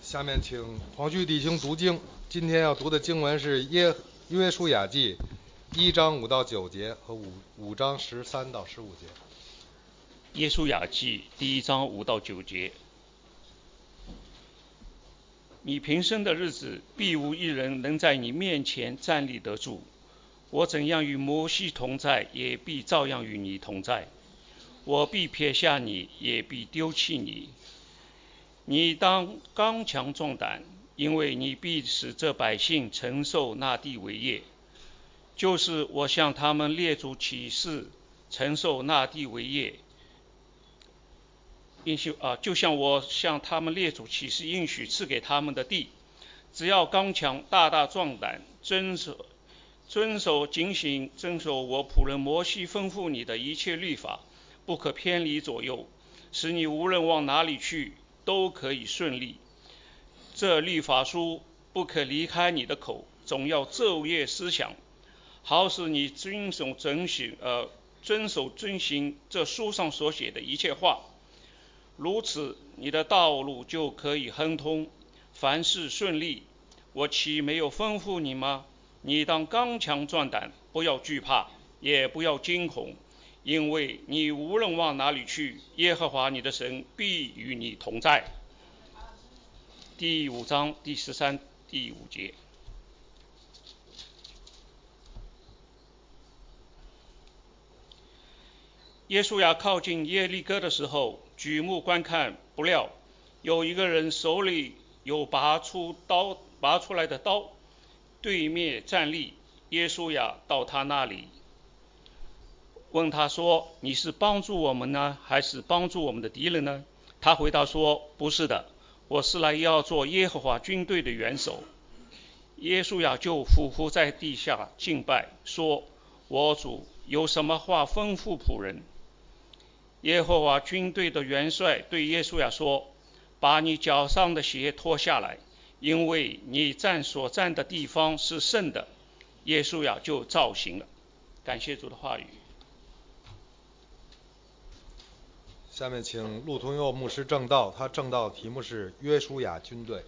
下面请黄旭弟兄读经。今天要读的经文是约书亚记1章5到9节和5章13到15节。 约书亚记第1章5到9节。你平生的日子，必无一人能在你面前站立得住。我怎样与摩西同在，也必照样与你同在。我必撇下你，也必丢弃你。你当刚强壮胆，因为你必使这百姓承受那地为业，就是我向他们列祖起誓承受那地为业，就像我向他们列祖起誓应许赐给他们的地。只要刚强大大壮胆，遵守警醒，遵守我仆人摩西吩咐你的一切律法，不可偏离左右，使你无论往哪里去都可以顺利。这律法书不可离开你的口，总要昼夜思想，好使你遵守遵行这书上所写的一切话。如此，你的道路就可以亨通，凡事顺利。我岂没有吩咐你吗？你当刚强壮胆，不要惧怕，也不要惊恐，因为你无论往哪里去，耶和华你的神必与你同在。第5章第13、第5节。约书亚靠近耶利哥的时候，举目观看，不料有一个人手里有拔出来的刀，对面站立。约书亚到他那里，问他说：你是帮助我们呢，还是帮助我们的敌人呢？他回答说：不是的，我是来要做耶和华军队的元首。约书亚就俯伏在地下敬拜，说：我主有什么话吩咐仆人？耶和华军队的元帅对约书亚说：把你脚上的鞋脱下来，因为你所站的地方是圣的。约书亚就照行了。感谢主的话语。 下面请陆同佑牧师正道，他正道的题目是约书亚军队。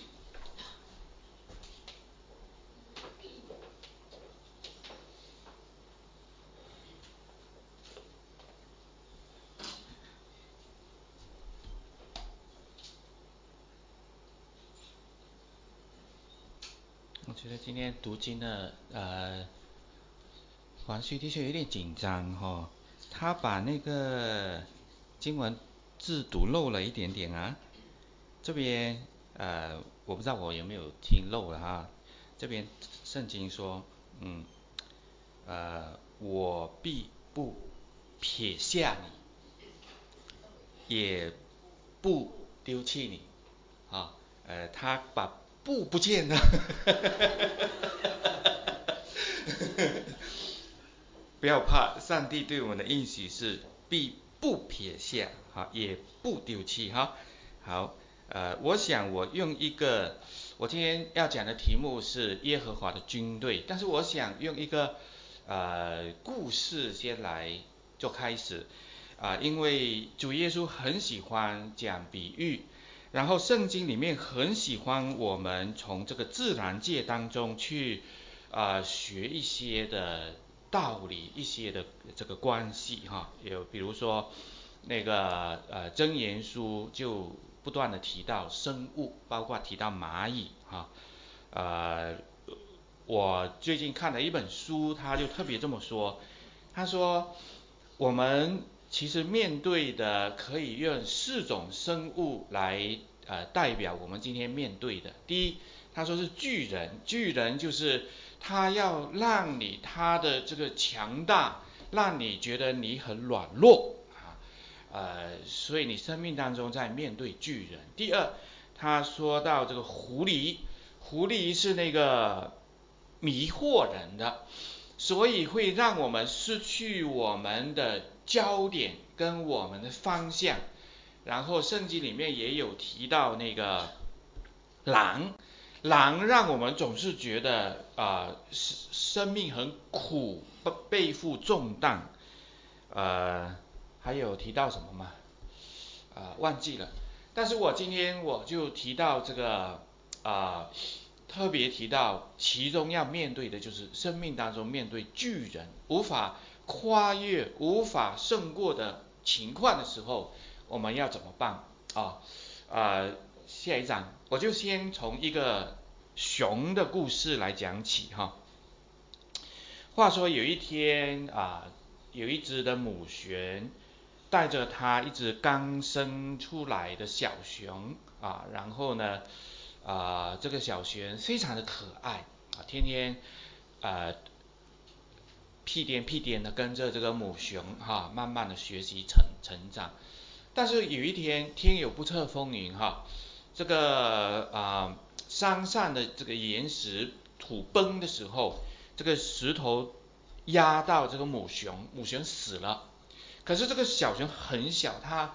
我觉得今天读经的黄旭弟兄有点紧张哈，他把那个经文字读漏了一点点啊。这边我不知道我有没有听漏了哈。这边圣经说，我必不撇下你，也不丢弃你啊。他把不见了。不要怕，上帝对我们的应许是必不撇下，也不丢弃哈。好，我想我今天要讲的题目是耶和华的军队，但是我想用一个故事先来做开始因为主耶稣很喜欢讲比喻，然后圣经里面很喜欢我们从这个自然界当中去学一些的道理，一些的这个关系哈。有比如说那个箴言书就不断的提到生物，包括提到蚂蚁哈。我最近看了一本书，他就特别这么说，他说我们其实面对的可以用4种生物来代表我们今天面对的。第一，他说是巨人，巨人就是他要让他的这个强大，让你觉得你很软弱所以你生命当中在面对巨人。第二，他说到这个狐狸，狐狸是那个迷惑人的，所以会让我们失去我们的焦点跟我们的方向。然后圣经里面也有提到那个狼让我们总是觉得生命很苦，背负重担。还有提到什么吗？忘记了。 但是我今天我就提到这个特别提到其中要面对的就是生命当中面对巨人无法跨越无法胜过的情况的时候，我们要怎么办下一章我就先从一个熊的故事来讲起哈。话说有一天有一只的母熊带着它一只刚生出来的小熊然后呢这个小熊非常的可爱天天屁颠的跟着这个母熊慢慢的学习成长。但是有一天天有不测风云这个山上的这个岩石土崩的时候，这个石头压到这个母熊死了。可是这个小熊很小，它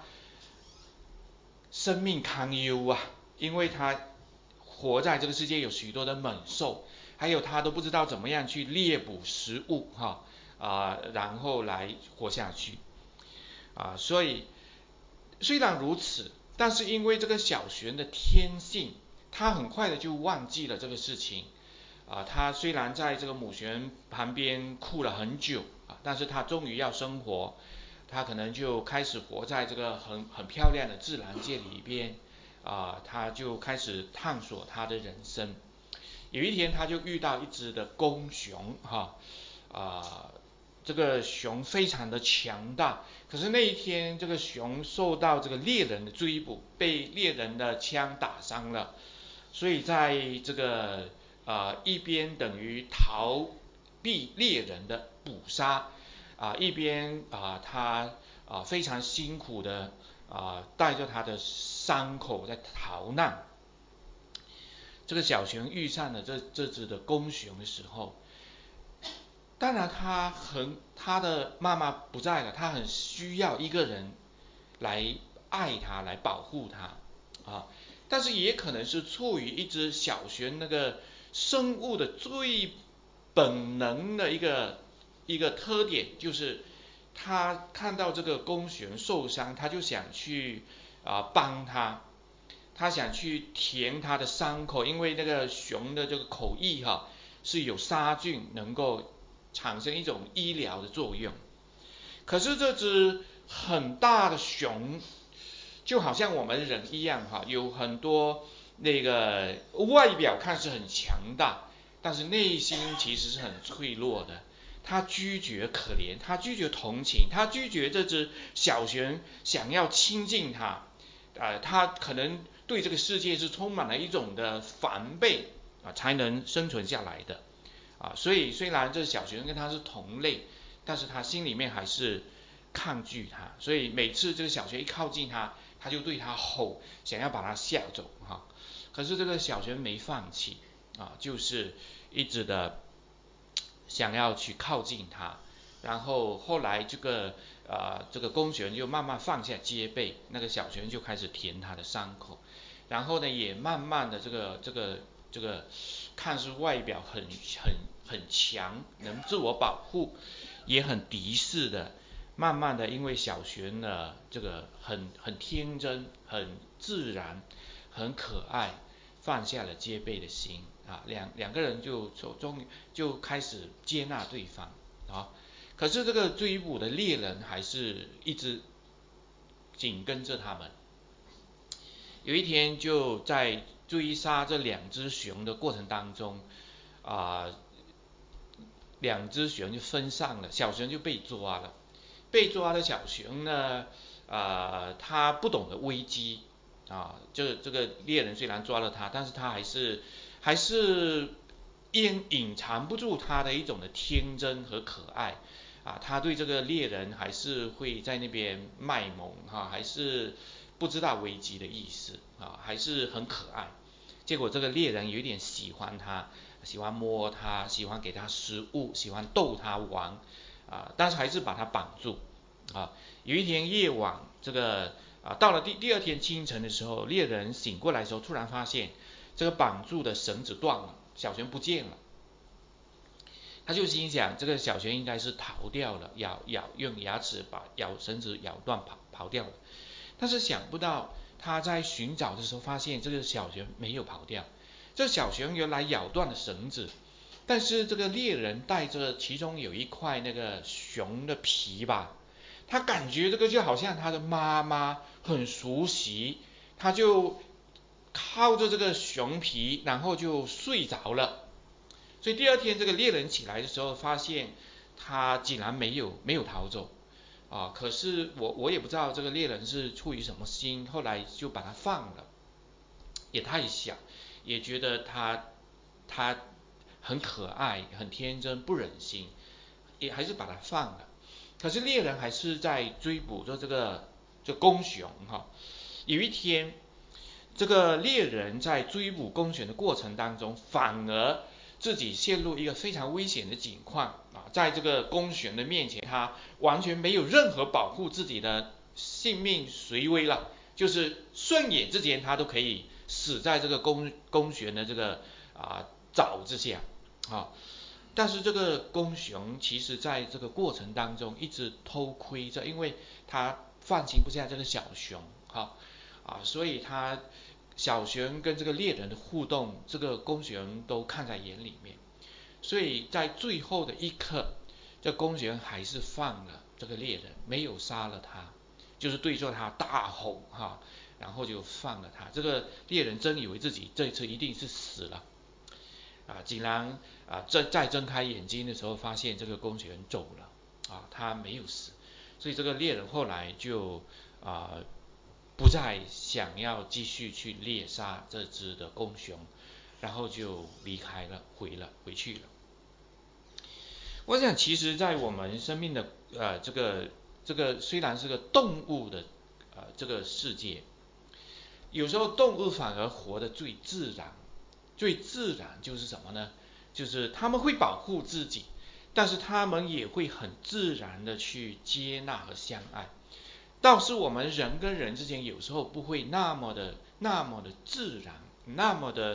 生命堪忧因为它活在这个世界有许多的猛兽，还有它都不知道怎么样去猎捕食物然后来活下去所以虽然如此，但是因为这个小熊的天性，他很快的就忘记了这个事情他虽然在这个母熊旁边哭了很久但是他终于要生活，他可能就开始活在这个很漂亮的自然界里边他就开始探索他的人生。有一天他就遇到一只的公熊这个熊非常的强大，可是那一天这个熊受到这个猎人的追捕，被猎人的枪打伤了，所以在这个一边等于逃避猎人的捕杀一边他非常辛苦的带着他的伤口在逃难。这个小熊遇上了这只的公熊的时候，当然他的妈妈不在了，他很需要一个人来爱他来保护他但是也可能是出于一只小熊那个生物的最本能的一个特点，就是他看到这个公熊受伤，他就想去帮他想去填他的伤口，因为那个熊的这个口液是有杀菌，能够产生一种医疗的作用。可是这只很大的熊就好像我们人一样有很多那个外表看似很强大，但是内心其实是很脆弱的。他拒绝可怜，他拒绝同情，他拒绝这只小熊想要亲近他他可能对这个世界是充满了一种的防备才能生存下来的所以虽然这小熊跟他是同类，但是他心里面还是抗拒他，所以每次这个小熊一靠近他，他就对他吼，想要把他吓走可是这个小熊没放弃就是一直的想要去靠近他。然后后来这个公熊就慢慢放下戒备，那个小熊就开始填他的伤口，然后呢也慢慢的这个看似外表很强，能自我保护，也很敌视的，慢慢的因为小熊呢这个很天真很自然很可爱，放下了戒备的心两个人终于就开始接纳对方可是这个追捕的猎人还是一直紧跟着他们。有一天就在追杀这两只熊的过程当中两只熊就分散了，小熊就被抓了。被抓的小熊呢他不懂得危机这个猎人虽然抓了他，但是他还是隐藏不住他的一种的天真和可爱他对这个猎人还是会在那边卖萌还是不知道危机的意思还是很可爱。结果这个猎人有一点喜欢他，喜欢摸他，喜欢给他食物，喜欢逗他玩但是还是把他绑住有一天夜晚这个到了第二天清晨的时候，猎人醒过来的时候，突然发现这个绑住的绳子断了，小熊不见了。他就心想这个小熊应该是逃掉了，用牙齿把绳子咬断跑掉了。但是想不到他在寻找的时候发现这个小熊没有跑掉，这小熊原来咬断了绳子，但是这个猎人带着其中有一块那个熊的皮吧，他感觉这个就好像他的妈妈很熟悉，他就靠着这个熊皮，然后就睡着了。所以第二天这个猎人起来的时候，发现他竟然没有逃走啊！可是我也不知道这个猎人是出于什么心，后来就把他放了。也太小，也觉得他很可爱，很天真，不忍心，也还是把他放了。可是猎人还是在追捕着这公熊哈。有一天，这个猎人在追捕公熊的过程当中，反而自己陷入一个非常危险的境况啊！在这个公熊的面前，他完全没有任何保护自己的性命随危了，就是顺眼之间他都可以死在这个公熊的这个爪之下啊！但是这个公熊其实在这个过程当中一直偷窥着，因为他放心不下这个小熊所以小熊跟这个猎人的互动，这个公熊都看在眼里面，所以在最后的一刻，这公熊还是放了这个猎人，没有杀了他，就是对着他大吼然后就放了他。这个猎人真以为自己这一次一定是死了竟然再睁开眼睛的时候，发现这个公熊走了他没有死，所以这个猎人后来就不再想要继续去猎杀这只的公熊，然后就离开了，回去了。我想，其实，在我们生命的这个虽然是个动物的这个世界，有时候动物反而活得最自然。最自然就是什么呢？就是他们会保护自己，但是他们也会很自然的去接纳和相爱。倒是我们人跟人之间有时候不会那么的自然，那么的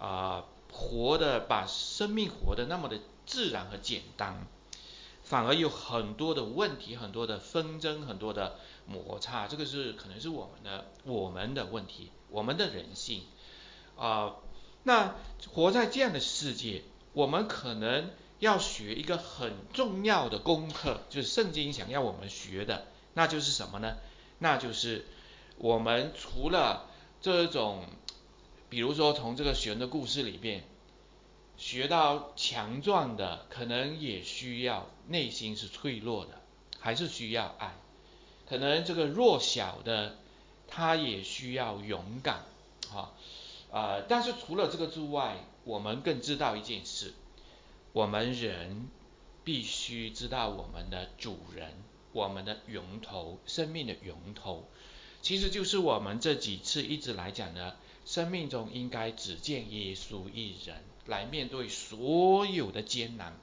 把生命活得那么的自然和简单，反而有很多的问题，很多的纷争，很多的摩擦。这个可能是我们的问题，我们的人性那活在这样的世界，我们可能要学一个很重要的功课，就是圣经想要我们学的，那就是什么呢？那就是我们除了这种，比如说从这个熊的故事里边学到强壮的，可能也需要内心是脆弱的，还是需要爱。可能这个弱小的，他也需要勇敢但是除了这个之外，我们更知道一件事，我们人必须知道我们的主人，我们的源头，生命的源头，其实就是我们这几次一直来讲的，生命中应该只见耶稣一人，来面对所有的艰难。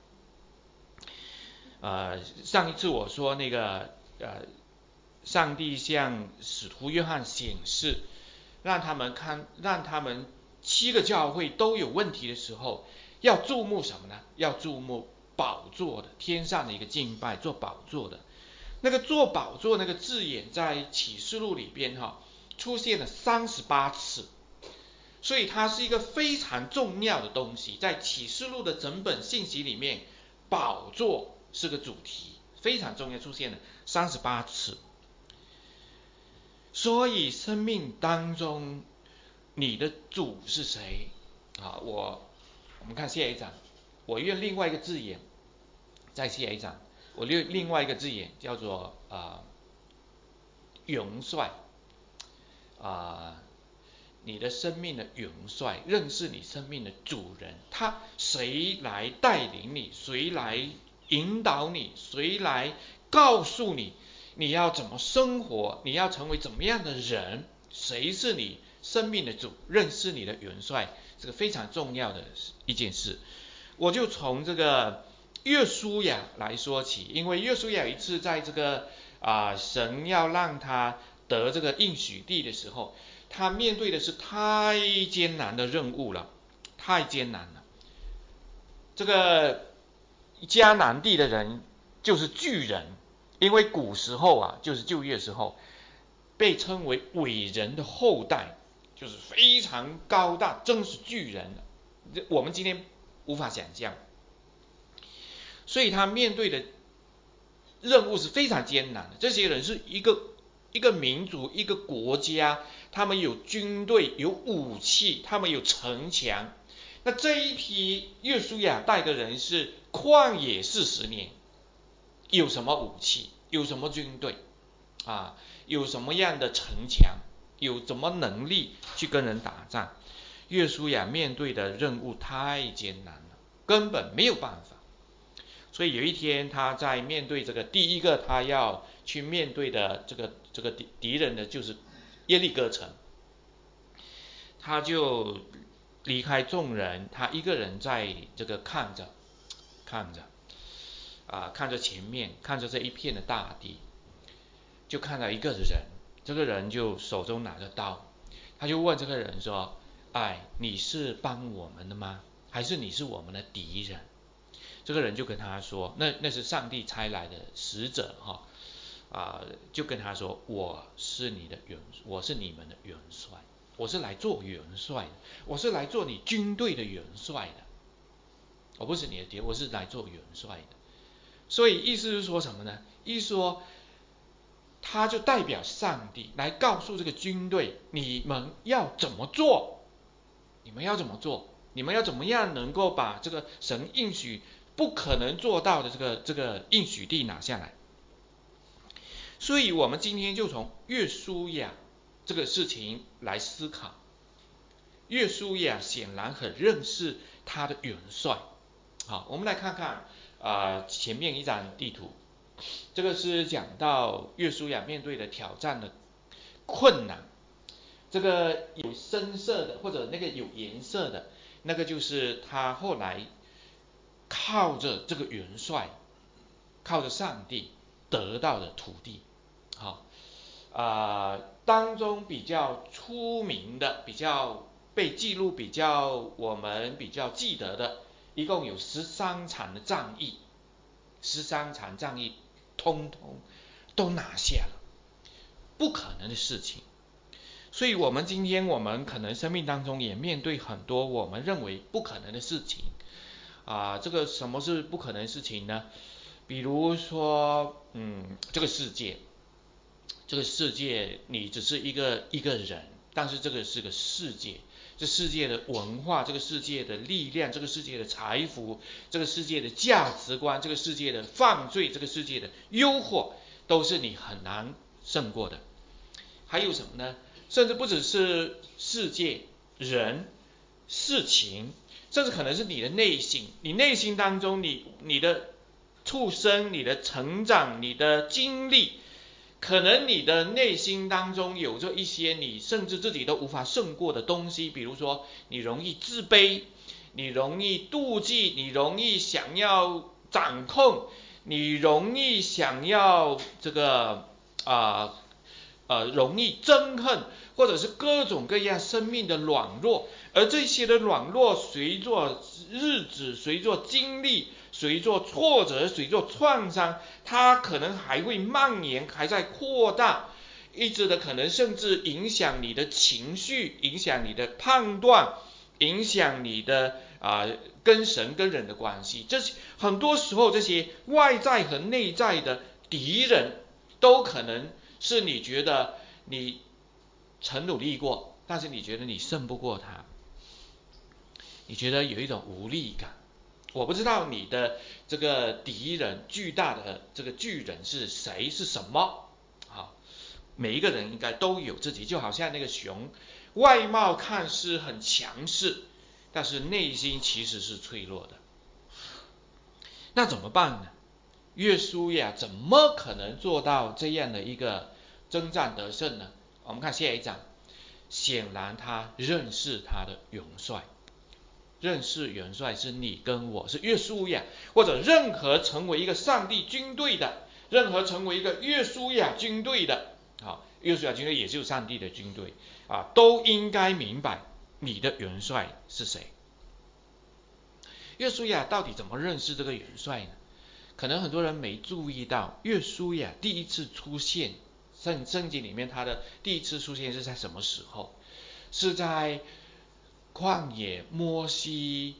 上一次我说那个上帝向使徒约翰显示，让他们7个教会都有问题的时候，要注目什么呢？要注目宝座的，天上的一个敬拜，做宝座的。那个做宝座那个字眼在启示录里边出现了38次，所以它是一个非常重要的东西。在启示录的整本信息里面，宝座是个主题，非常重要，出现了38次。所以生命当中你的主是谁我们看下一章，我用另外一个字眼，在下一章我用另外一个字眼叫做元帅你的生命的元帅，认识你生命的主人，谁来带领你，谁来引导你，谁来告诉你你要怎么生活，你要成为怎么样的人，谁是你生命的主，认识你的元帅，这个非常重要的一件事。我就从这个约书亚来说起，因为约书亚有一次在这个神要让他得这个应许地的时候，他面对的是太艰难的任务了，太艰难了。这个迦南地的人就是巨人，因为古时候就是旧约时候， 被称为伟人的后代，就是非常高大，真是巨人，我们今天无法想象。所以他面对的任务是非常艰难的。这些人是一个民族，一个国家，他们有军队，有武器，他们有城墙。那这一批约书亚带的人是旷野40年，有什么武器？有什么军队？有什么样的城墙？有什么能力去跟人打仗？约书亚面对的任务太艰难了，根本没有办法。所以有一天，他在面对这个第一个他要去面对的这个敌人呢，就是耶利哥城，他就离开众人，他一个人在这个看着前面，看着这一片的大地，就看到一个人，这个人就手中拿着刀，他就问这个人说：你是帮我们的吗？还是你是我们的敌人？这个人就跟他说，那是上帝差来的使者就跟他说，我是你们的元帅，我是来做元帅的，我是来做你军队的元帅的，我不是你的敌人，我是来做元帅的。所以意思是说什么呢？意思说他就代表上帝来告诉这个军队，你们要怎么做？你们要怎么做？你们要怎么样能够把这个神应许不可能做到的这个应许地拿下来？所以我们今天就从约书亚这个事情来思考。约书亚显然很认识他的元帅。好，我们来看看前面一张地图，这个是讲到约书亚面对的挑战的困难。这个有深色的或者那个有颜色的，那个就是他后来靠着这个元帅，靠着上帝得到的土地。好，当中比较出名的，比较被记录，我们比较记得的，一共有13场的战役，13场战役通通都拿下了，不可能的事情。所以我们今天可能生命当中也面对很多我们认为不可能的事情这个什么是不可能的事情呢？比如说这个世界你只是一个人，但是这个是个世界，这世界的文化，这个世界的力量，这个世界的财富，这个世界的价值观，这个世界的犯罪，这个世界的诱惑，都是你很难胜过的。还有什么呢？甚至不只是世界、人、事情，甚至可能是你的内心，你内心当中你的出生，你的成长，你的经历，可能你的内心当中有着一些你甚至自己都无法胜过的东西。比如说你容易自卑，你容易妒忌，你容易想要掌控，你容易想要这个容易憎恨，或者是各种各样生命的软弱。而这些的软弱随着日子，随着经历，随着挫折，随着创伤，它可能还会蔓延，还在扩大，一直的可能甚至影响你的情绪，影响你的判断，影响你的跟神跟人的关系。这很多时候这些外在和内在的敌人都可能是你觉得你曾努力过，但是你觉得你胜不过他，你觉得有一种无力感。我不知道你的这个敌人，巨大的这个巨人是谁，是什么？好，每一个人应该都有自己，就好像那个熊，外貌看似很强势，但是内心其实是脆弱的。那怎么办呢？约书亚怎么可能做到这样的一个征战得胜呢？我们看下一章，显然他认识他的元帅。认识元帅是你跟我，是约书亚，或者任何成为一个上帝军队的，任何成为一个约书亚军队的，约书亚军队也就是上帝的军队都应该明白你的元帅是谁。约书亚到底怎么认识这个元帅呢？可能很多人没注意到，约书亚第一次出现圣经里面它的第一次出现是在什么时候？是在旷野摩西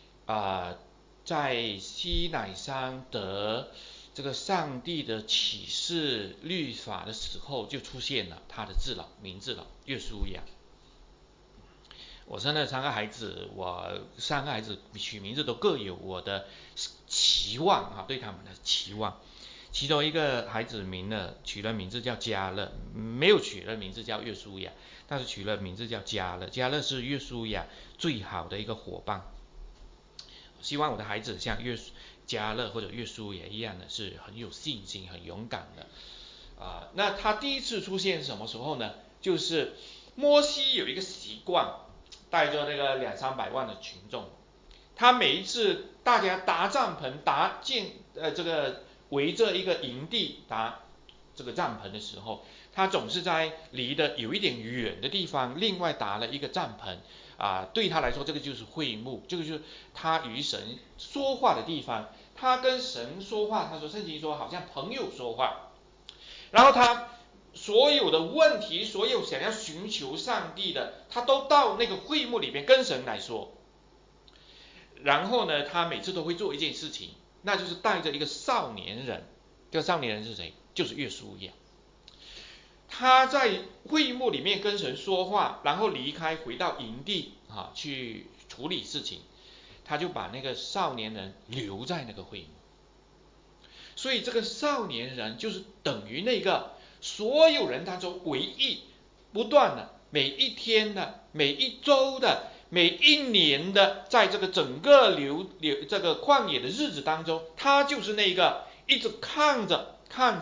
在西乃山得这个上帝的启示律法的时候，就出现了他的名字了，约书亚。我生了3个孩子，我3个孩子取名字都各有我的期望对他们的期望。其中一个孩子取了名字叫迦勒，没有取了名字叫约书亚，但是取了名字叫迦勒。迦勒是约书亚最好的一个伙伴。希望我的孩子像迦勒或者约书亚一样的，是很有信心、很勇敢的。那他第一次出现是什么时候呢？就是摩西有一个习惯，带着那个200-300万的群众，他每一次大家搭帐篷、这个围着一个营地搭这个帐篷的时候，他总是在离得有一点远的地方，另外搭了一个帐篷。对他来说，这个就是会幕，这个就是他与神说话的地方。他跟神说话，他说圣经说好像朋友说话，然后他所有的问题，所有想要寻求上帝的，他都到那个会幕里面跟神来说。然后呢，他每次都会做一件事情，那就是带着一个少年人。这个少年人是谁？就是约书亚。他在会幕里面跟神说话，然后离开回到营地去处理事情，他就把那个少年人留在那个会幕。所以这个少年人就是等于那个所有人当中唯一不断的每一天的、每一周的、每一年的，在这个整个这个旷野的日子当中，他就是那个一直看着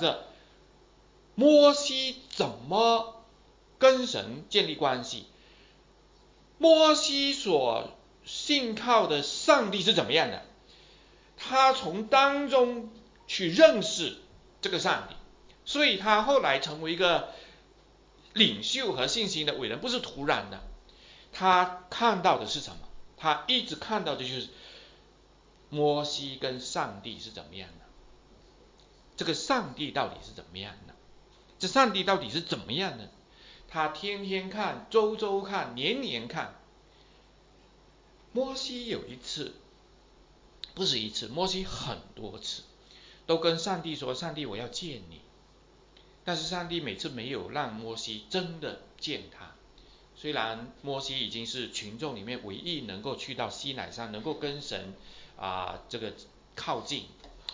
摩西怎么跟神建立关系，摩西所信靠的上帝是怎么样的，他从当中去认识这个上帝，所以他后来成为一个领袖和信心的伟人，不是突然的。他看到的是什么？他一直看到的就是摩西跟上帝是怎么样的，这个上帝到底是怎么样的，这上帝到底是怎么样的？他天天看，周周看，年年看。摩西有一次，不是一次，摩西很多次都跟上帝说：上帝，我要见你。但是上帝每次没有让摩西真的见他。虽然摩西已经是群众里面唯一能够去到西乃山，能够跟神这个靠近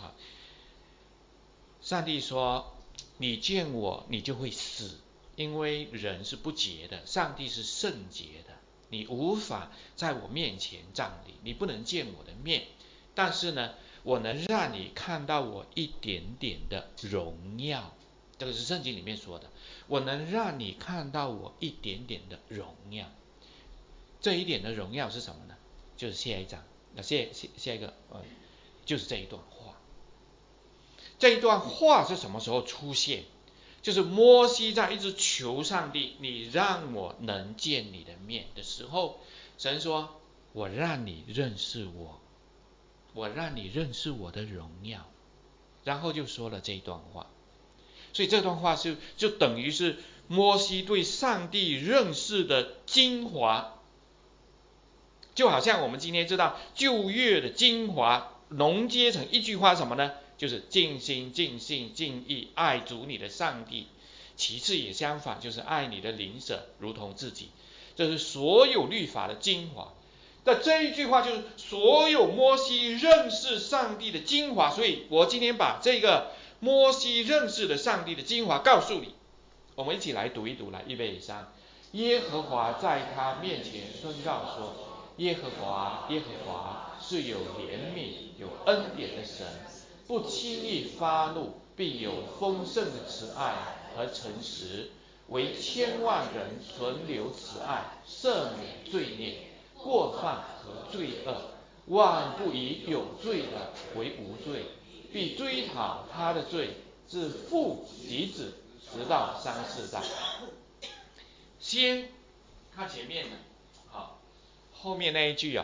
上帝说：你见我，你就会死，因为人是不洁的，上帝是圣洁的，你无法在我面前站立，你不能见我的面。但是呢，我能让你看到我一点点的荣耀。这个是圣经里面说的，我能让你看到我一点点的荣耀。这一点的荣耀是什么呢？就是下一章，下一个就是这一段话。这一段话是什么时候出现？就是摩西在一直求上帝，你让我能见你的面的时候，神说：我让你认识我，我让你认识我的荣耀。然后就说了这一段话。所以这段话就等于是摩西对上帝认识的精华，就好像我们今天知道旧约的精华浓接成一句话什么呢？就是尽心尽性尽意爱主你的上帝，其次也相反，就是爱你的邻舍如同自己。这是所有律法的精华。那这一句话就是所有摩西认识上帝的精华。所以我今天把这个摩西认识的上帝的精华告诉你，我们一起来读一读，来预备3。耶和华在他面前宣告说：耶和华是有怜悯有恩典的神，不轻易发怒，必有丰盛的慈爱和诚实，为千万人存留慈爱，赦免罪孽过犯和罪恶，万不以有罪的为无罪，必追讨他的罪，自父及子，直到3、4代。先看前面的，后面那一句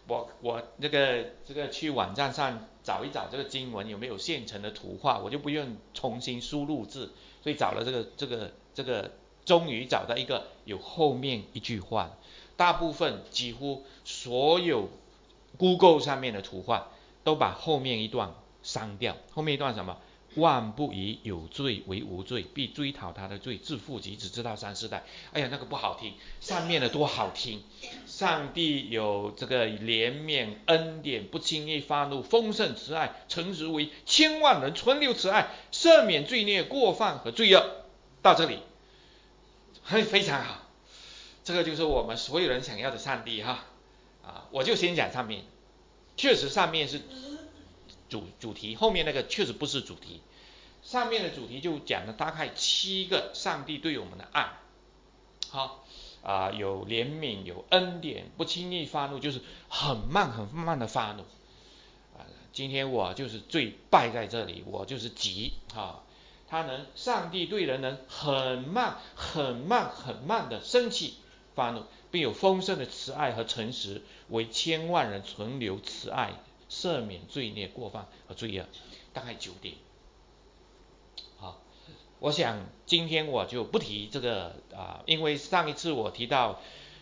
我这个去网站上找一找这个经文有没有现成的图画，我就不用重新输入字，所以找了这个，终于找到一个有后面一句话。大部分几乎所有 Google 上面的图画都把后面一段删掉。后面一段什么？万不以有罪为无罪，必追讨他的罪，自父及子直到三四代。哎呀，那个不好听，上面的多好听。上帝有这个怜悯恩典，不轻易发怒，丰盛慈爱，诚实为千万人存留慈爱，赦免罪孽过犯和罪恶。到这里非常好，这个就是我们所有人想要的上帝哈。我就先讲上面，确实上面是主题，后面那个确实不是主题。上面的主题就讲了大概7个上帝对我们的爱，好有怜悯，有恩典，不轻易发怒，就是很慢很慢的发怒。今天我就是最败在这里，我就是急上帝对人能很慢很慢很慢的生气发怒，并有丰盛的慈爱和诚实，为千万人存留慈爱，赦免罪孽过犯和罪恶。大概9点。好，我想今天我就不提这个因为上一次我提到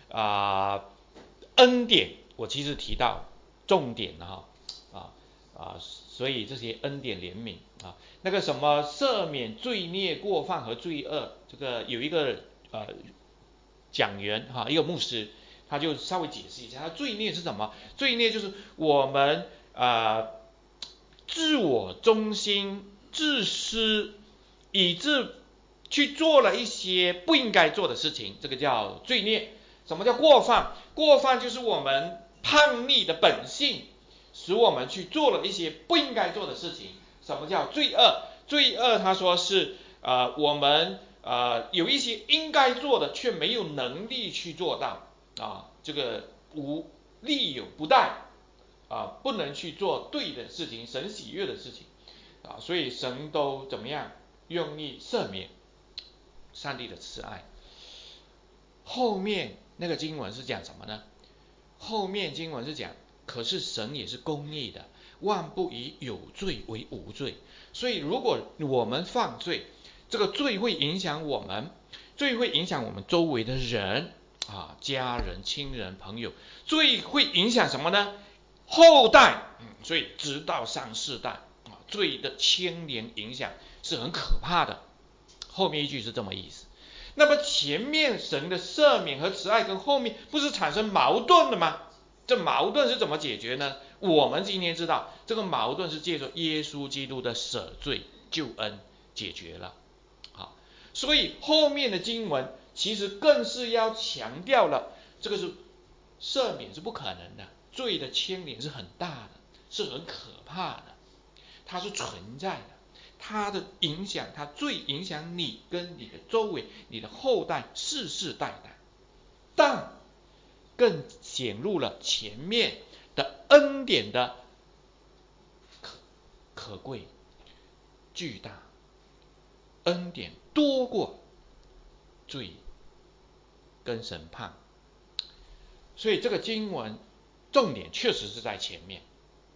恩典，我其实提到重点所以这些恩典怜悯那个什么赦免罪孽过犯和罪恶，这个有一个讲员一个牧师，他就稍微解释一下，他罪孽是什么？罪孽就是我们自我中心、自私，以致去做了一些不应该做的事情，这个叫罪孽。什么叫过犯？过犯就是我们叛逆的本性，使我们去做了一些不应该做的事情。什么叫罪恶？罪恶他说是我们有一些应该做的却没有能力去做到这个力有不逮不能去做对的事情，神喜悦的事情所以神都怎么样愿意赦免，上帝的慈爱。后面那个经文是讲什么呢？后面经文是讲，可是神也是公义的，万不以有罪为无罪。所以如果我们犯罪，这个罪会影响我们，罪会影响我们周围的人家人、亲人、朋友。罪会影响什么呢？后代，所以直到3、4代罪的牵连影响是很可怕的。后面一句是这么意思。那么前面神的赦免和慈爱跟后面不是产生矛盾的吗？这矛盾是怎么解决呢？我们今天知道这个矛盾是借着耶稣基督的舍罪救恩解决了。好，所以后面的经文其实更是要强调了，这个是赦免是不可能的，罪的牵连是很大的，是很可怕的，它是存在的，它的影响，它最影响你跟你的周围，你的后代世世代代。但更显露了前面的恩典的可贵巨大，恩典多过罪跟审判。所以这个经文重点确实是在前面。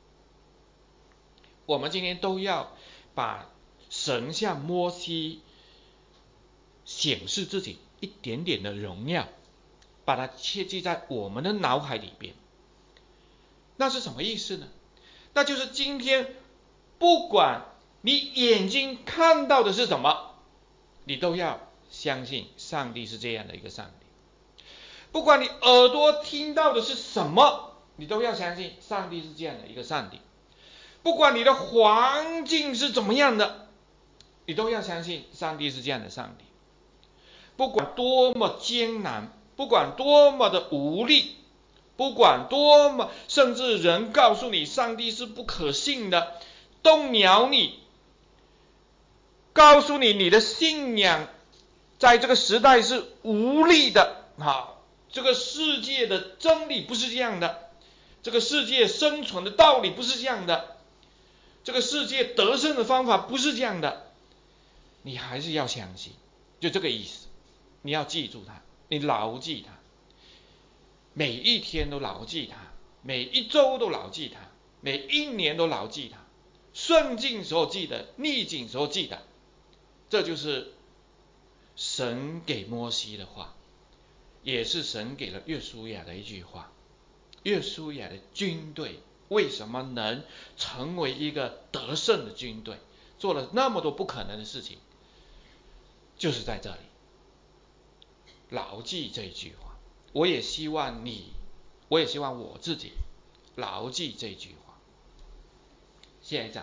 我们今天都要把神向摩西显示自己一点点的荣耀，把它切记在我们的脑海里边。那是什么意思呢？那就是今天不管你眼睛看到的是什么，你都要相信上帝是这样的一个上帝。不管你耳朵听到的是什么，你都要相信上帝是这样的一个上帝。不管你的环境是怎么样的，你都要相信上帝是这样的上帝。不管多么艰难，不管多么的无力，不管多么甚至人告诉你上帝是不可信的，动摇你，告诉你你的信仰在这个时代是无力的这个世界的真理不是这样的，这个世界生存的道理不是这样的，这个世界得胜的方法不是这样的，你还是要相信，就这个意思。你要记住它，你牢记它，每一天都牢记它， 每一周都牢记它，每一年都牢记它，顺境时候记得，逆境时候记得。这就是神给摩西的话，也是神给了约书亚的一句话。约书亚的军队为什么能成为一个得胜的军队，做了那么多不可能的事情，就是在这里牢记这句话。我也希望我自己牢记这句话。下一章，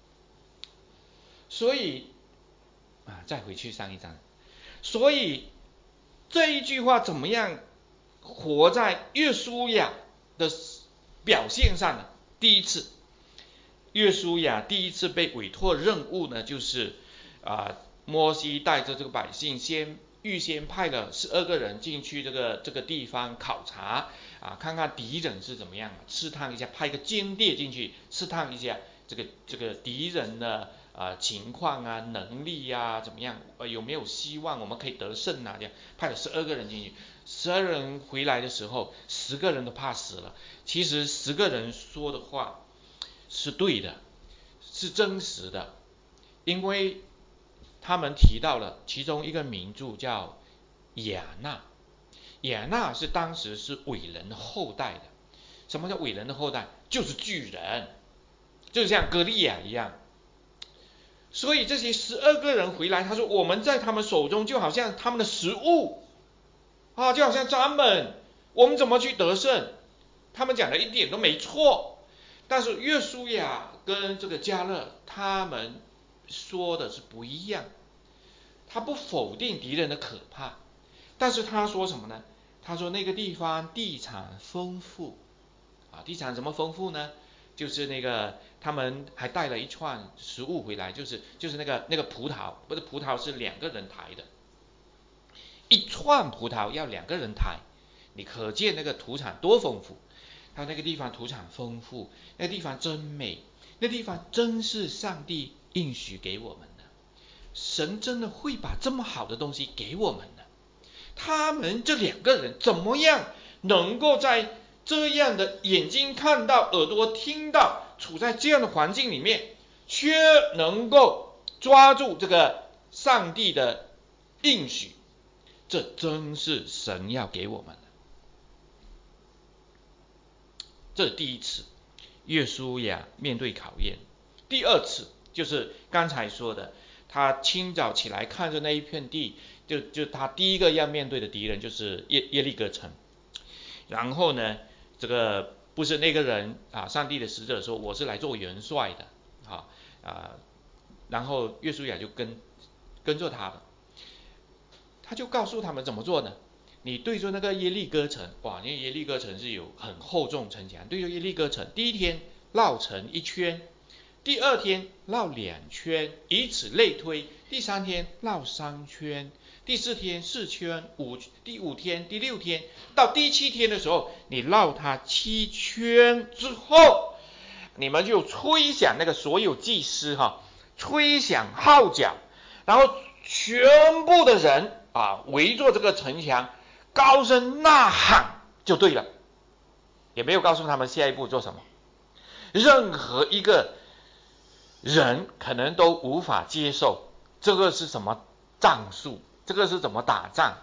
所以再回去上一章，所以这一句话怎么样活在约书亚的表现上呢？第一次，约书亚第一次被委托任务呢，就是摩西带着这个百姓预先派了12个人进去这个地方考察看看敌人是怎么样，试探一下，派一个间谍进去试探一下这个敌人的情况能力怎么样，有没有希望我们可以得胜这样派了12个人进去。12人回来的时候，10个人都怕死了。其实10个人说的话是对的，是真实的，因为他们提到了其中一个名著叫亚纳。亚纳是当时是伟人的后代的。什么叫伟人的后代？就是巨人，就像歌利亚一样。所以这些12个人回来，他说我们在他们手中就好像他们的食物就好像蚱蜢，我们怎么去得胜？他们讲的一点都没错。但是约书亚跟这个迦勒他们说的是不一样。他不否定敌人的可怕，但是他说什么呢？他说那个地方地产丰富地产怎么丰富呢？就是那个他们还带了一串食物回来，就是那个葡萄，不是葡萄是2个人抬的，一串葡萄要2个人抬，你可见那个土产多丰富。他那个地方土产丰富，那个地方真美，那地方真是上帝应许给我们的。神真的会把这么好的东西给我们的。他们这2个人怎么样能够在这样的眼睛看到耳朵听到，处在这样的环境里面，却能够抓住这个上帝的应许，这真是神要给我们的。这是第一次约书亚面对考验。第二次就是刚才说的，他清早起来看着那一片地，就他第一个要面对的敌人就是耶利哥城。然后呢，这个不是那个人上帝的使者说我是来做元帅的然后约书亚就跟着他了。他就告诉他们怎么做呢？你对着那个耶利哥城，因为耶利哥城是有很厚重城墙，对着耶利哥城，第一天绕城1圈，第2天绕2圈，以此类推，第3天绕3圈，第4天4圈，第5天第6天到第7天的时候，你绕它7圈之后，你们就吹响那个所有祭司吹响号角，然后全部的人围着这个城墙高声呐喊就对了。也没有告诉他们下一步做什么。任何一个人可能都无法接受这个是什么战术，这个是怎么打仗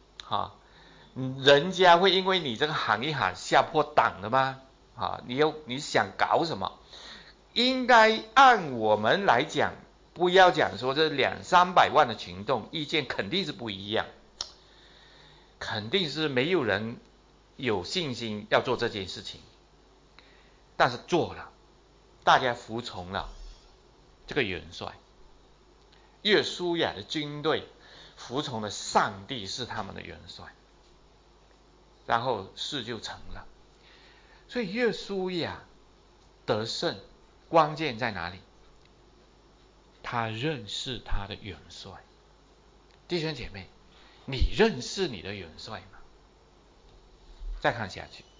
人家会因为你这个喊一喊吓破胆的吗？你想搞什么？应该按我们来讲，不要讲说这200-300万的群众意见肯定是不一样，肯定是没有人有信心要做这件事情，但是做了，大家服从了这个元帅。约书亚的军队服从了上帝是他们的元帅，然后事就成了。所以约书亚得胜关键在哪里？他认识他的元帅。弟兄姐妹，你认识你的元帅吗？再看下去。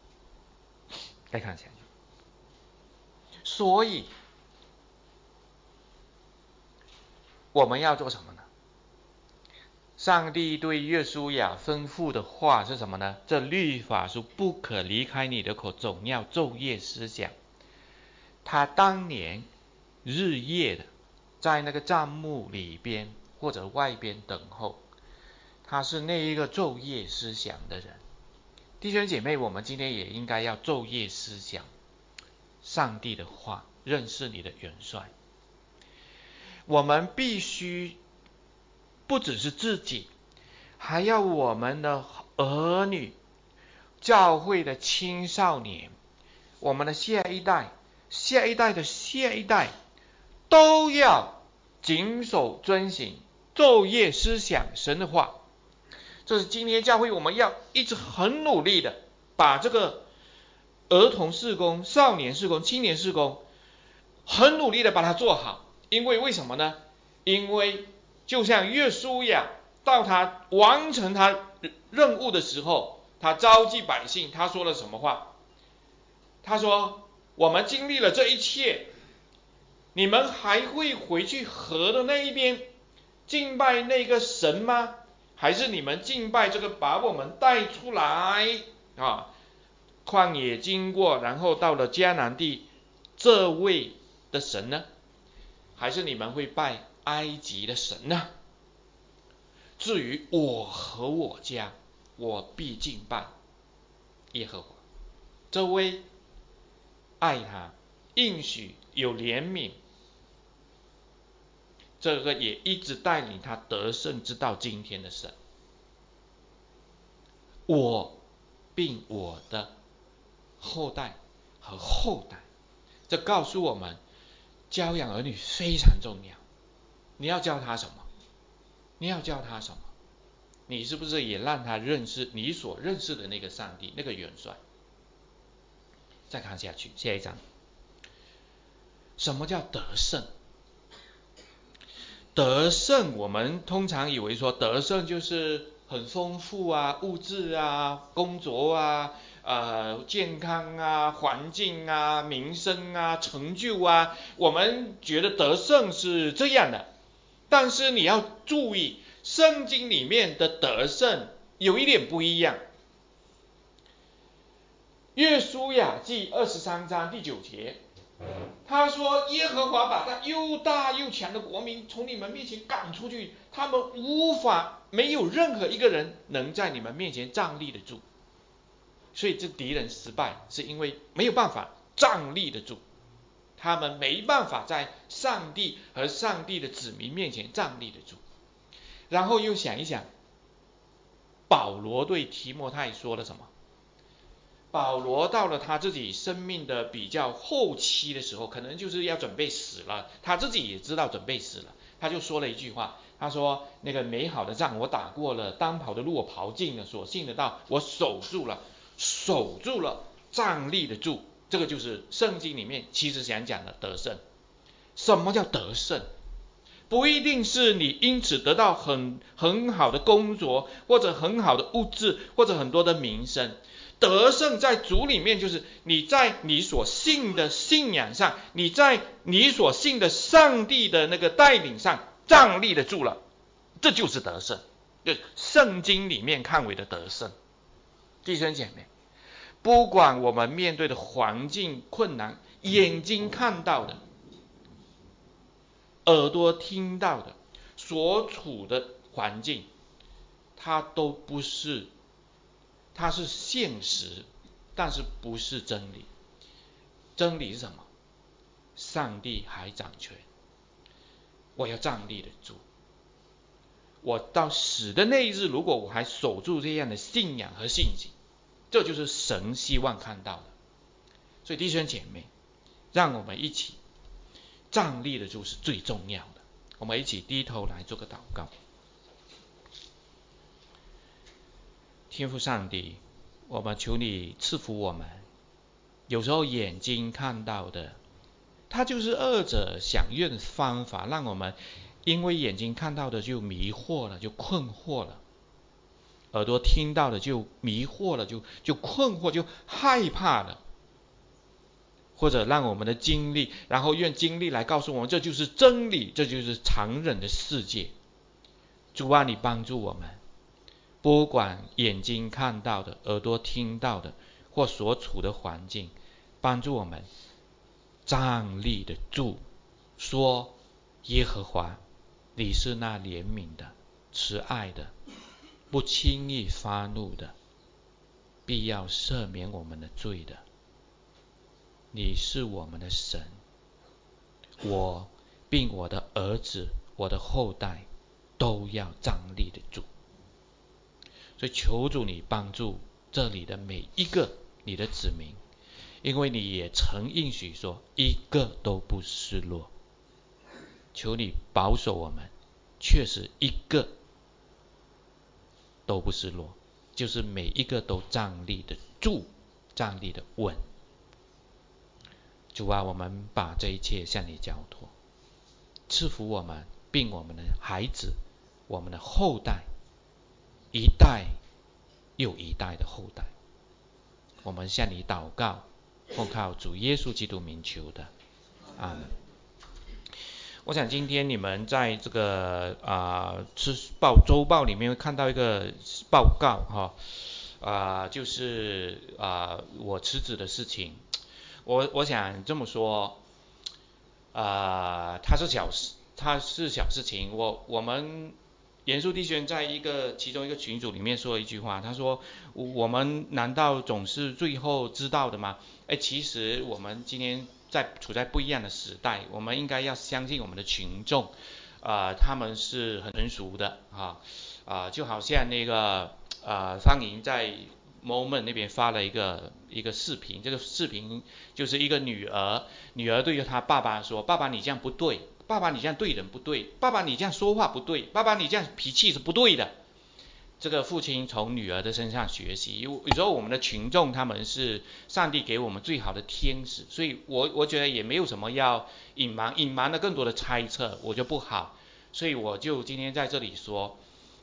所以我们要做什么呢？ 上帝对约书亚吩咐的话是什么呢？这律法书不可离开你的口，总要昼夜思想。他当年日夜的在那个帐幕里边或者外边等候，他是那一个昼夜思想的人。弟兄姐妹，我们今天也应该要昼夜思想上帝的话，认识你的元帅。我们必须不只是自己，还要我们的儿女、教会的青少年、我们的下一代、下一代的下一代，都要谨守遵行，昼夜思想神的话。这是今天教会我们要一直很努力的把这个儿童事工、少年事工、青年事工很努力的把它做好。因为为什么呢？因为就像约书亚到他完成他任务的时候，他召集百姓，他说了什么话？他说，我们经历了这一切，你们还会回去河的那一边敬拜那个神吗？还是你们敬拜这个把我们带出来旷野经过，然后到了迦南地这位的神呢？还是你们会拜埃及的神呢？至于我和我家，我必敬拜耶和华。这位爱他、应许有怜悯，这个也一直带领他得胜直到今天的神，我并我的后代和后代。这告诉我们，教养儿女非常重要。你要教他什么？你要教他什么？你是不是也让他认识你所认识的那个上帝，那个元帅？再看下去，下一章。什么叫得胜？得胜，我们通常以为说得胜就是很丰富啊，物质啊，工作啊，健康啊，环境啊，民生啊，成就啊，我们觉得得胜是这样的。但是你要注意，圣经里面的得胜有一点不一样。约书亚记23章第9节，他说耶和华把他又大又强的国民从你们面前赶出去，他们没有任何一个人能在你们面前站立得住。所以这敌人失败是因为没有办法站立得住，他们没办法在上帝和上帝的子民面前站立得住。然后又想一想，保罗对提摩太说了什么？保罗到了他自己生命的比较后期的时候，可能就是要准备死了，他自己也知道准备死了，他就说了一句话，他说那个美好的仗我打过了，当跑的路我跑尽了，所信的道我守住了，站立得住。这个就是圣经里面其实想讲的得胜。什么叫得胜？不一定是你因此得到很好的工作，或者很好的物质，或者很多的名声。得胜在主里面就是你在你所信的信仰上，你在你所信的上帝的那个带领上站立得住了，这就是得胜，就圣经里面看为的得胜。弟兄姐妹，不管我们面对的环境困难，眼睛看到的，耳朵听到的，所处的环境，它都不是，它是现实，但是不是真理。真理是什么？上帝还掌权，我要站立得住。我到死的那一日，如果我还守住这样的信仰和信心，这就是神希望看到的。所以弟兄姐妹，让我们一起站立得住是最重要的。我们一起低头来做个祷告。天父上帝，我们求你赐福我们。有时候眼睛看到的，它就是恶者想用的方法，让我们因为眼睛看到的就迷惑了，就困惑了；耳朵听到的就迷惑了，就困惑，就害怕了。或者让我们的经历，然后用经历来告诉我们这就是真理，这就是残忍的世界。 主啊，你帮助我们，不管眼睛看到的、耳朵听到的或所处的环境，帮助我们站立得住，说耶和华，你是那怜悯的、慈爱的、不轻易发怒的，必要赦免我们的罪的。你是我们的神，我并我的儿子、我的后代都要站立得住。所以求主你帮助这里的每一个你的子民，因为你也曾应许说一个都不失落。求你保守我们，确实一个都不失落，就是每一个都站立得住，站立得稳。主啊，我们把这一切向你交托，赐福我们，并我们的孩子，我们的后代，一代又一代的后代。我们向你祷告，奉靠主耶稣基督名求的，阿们。我想今天你们在这个周报里面会看到一个报告就是我辞职的事情。我想这么说，它是小事情。我们严肃弟兄在其中一个群组里面说了一句话，他说我们难道总是最后知道的吗？其实我们今天处在不一样的时代，我们应该要相信我们的群众，他们是很成熟的就好像那个方莹在 Moment 那边发了一个视频，这个视频就是一个女儿对着她爸爸说：“爸爸你这样不对，爸爸你这样对人不对，爸爸你这样说话不对，爸爸你这样脾气是不对的。”这个父亲从女儿的身上学习。有时候我们的群众他们是上帝给我们最好的天使，所以我觉得也没有什么要隐瞒的更多的猜测，我就不好。所以我就今天在这里说。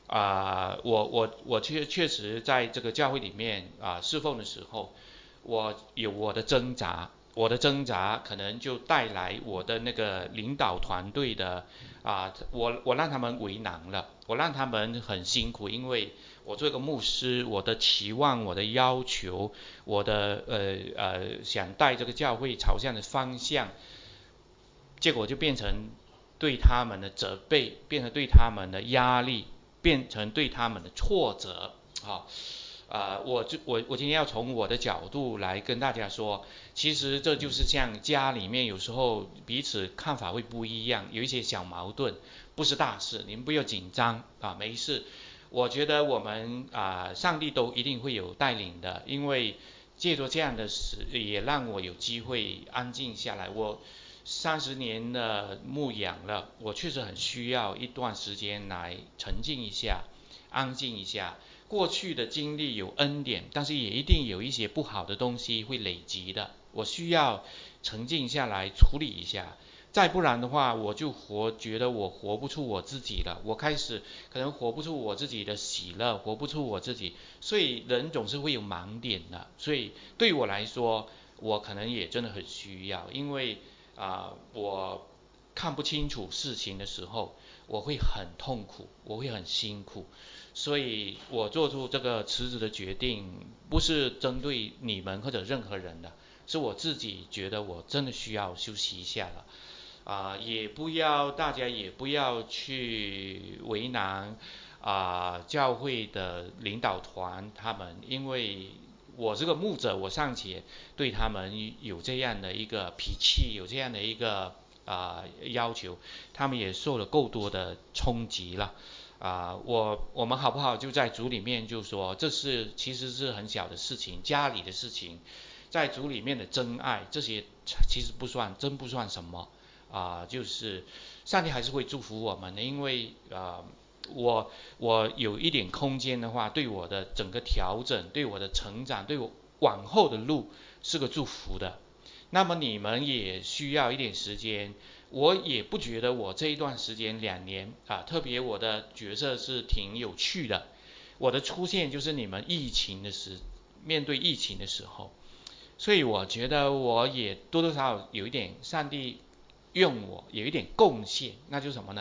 我确实在这个教会里面侍奉的时候，我有我的挣扎可能就带来我的那个领导团队的我让他们为难了，我让他们很辛苦，因为我做一个牧师，我的期望、我的要求、我的想带这个教会朝向的方向，结果就变成对他们的责备，变成对他们的压力，变成对他们的挫折我今天要从我的角度来跟大家说，其实这就是像家里面有时候彼此看法会不一样，有一些小矛盾，不是大事，你们不要紧张没事。我觉得我们上帝都一定会有带领的，因为借着这样的事也让我有机会安静下来。我30年的牧养了，我确实很需要一段时间来沉静一下，安静一下。过去的经历有恩典，但是也一定有一些不好的东西会累积的，我需要沉静下来处理一下。再不然的话，我就觉得我活不出我自己了，我开始可能活不出我自己的喜乐，活不出我自己。所以人总是会有盲点的，所以对我来说，我可能也真的很需要，因为我看不清楚事情的时候，我会很痛苦，我会很辛苦。所以我做出这个辞职的决定，不是针对你们或者任何人的，是我自己觉得我真的需要休息一下了。大家也不要去为难教会的领导团他们，因为我这个牧者，我尚且对他们有这样的一个脾气，有这样的一个要求，他们也受了够多的冲击了。我们好不好就在组里面就说，这其实是很小的事情，家里的事情，在组里面的真爱，这些其实真不算什么就是上帝还是会祝福我们的，因为我有一点空间的话，对我的整个调整，对我的成长，对我往后的路是个祝福的。那么你们也需要一点时间，我也不觉得我这一段时间2年特别我的角色是挺有趣的。我的出现就是你们面对疫情的时候，所以我觉得我也多多少少有一点上帝用我有一点贡献，那就是什么呢？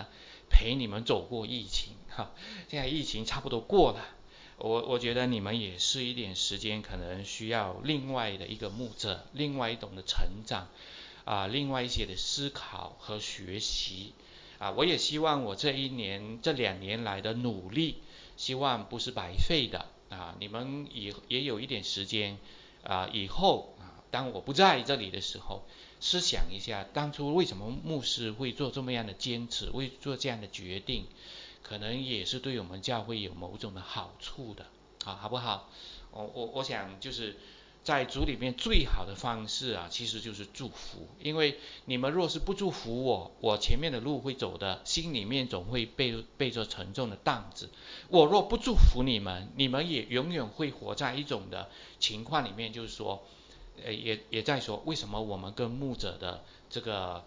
陪你们走过疫情哈。现在疫情差不多过了，我觉得你们也是一点时间，可能需要另外的一个牧者，另外一种的成长另外一些的思考和学习我也希望我这2年来的努力，希望不是白费的你们也有一点时间以后当我不在这里的时候，思想一下当初为什么牧师会做这么样的坚持，会做这样的决定，可能也是对我们教会有某种的好处的好不好？我想就是在主里面最好的方式其实就是祝福。因为你们若是不祝福我前面的路会走的，心里面总会背着沉重的担子。我若不祝福你们，你们也永远会活在一种的情况里面，就是说也在说为什么我们跟牧者的这个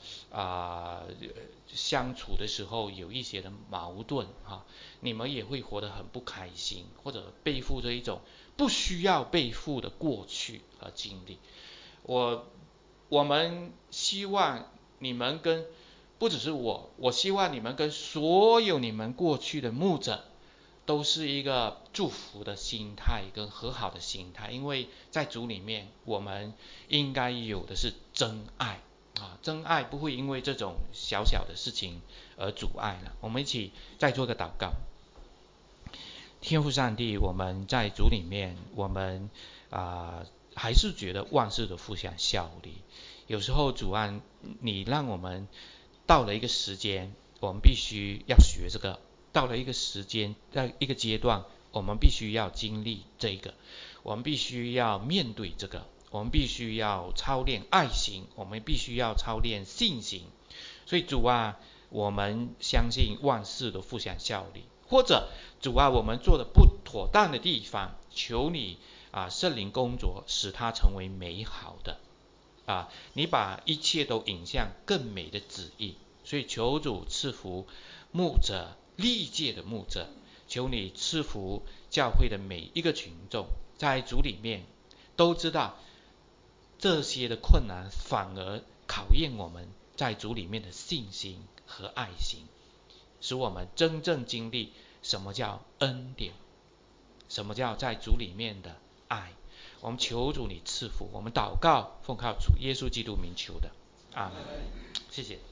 相处的时候有一些的矛盾你们也会活得很不开心，或者背负着一种不需要背负的过去和经历。我们希望你们不只是我希望你们跟所有你们过去的牧者都是一个祝福的心态跟和好的心态。因为在主里面我们应该有的是真爱真爱不会因为这种小小的事情而阻碍了。我们一起再做个祷告。天父上帝，我们在主里面我们还是觉得万事都互相效力。有时候主你让我们到了一个时间，我们必须要学这个，到了一个时间，在一个阶段，我们必须要经历这个，我们必须要面对这个，我们必须要操练爱心，我们必须要操练信心。所以主我们相信万事都互相效力。或者主我们做的不妥当的地方，求你圣灵工作，使它成为美好的你把一切都引向更美的旨意。所以求主赐福牧者，历届的牧者，求你赐福教会的每一个群众，在主里面都知道这些的困难反而考验我们在主里面的信心和爱心，使我们真正经历什么叫恩典，什么叫在主里面的爱。我们求主你赐福，我们祷告奉靠主耶稣基督名求的，阿们。谢谢。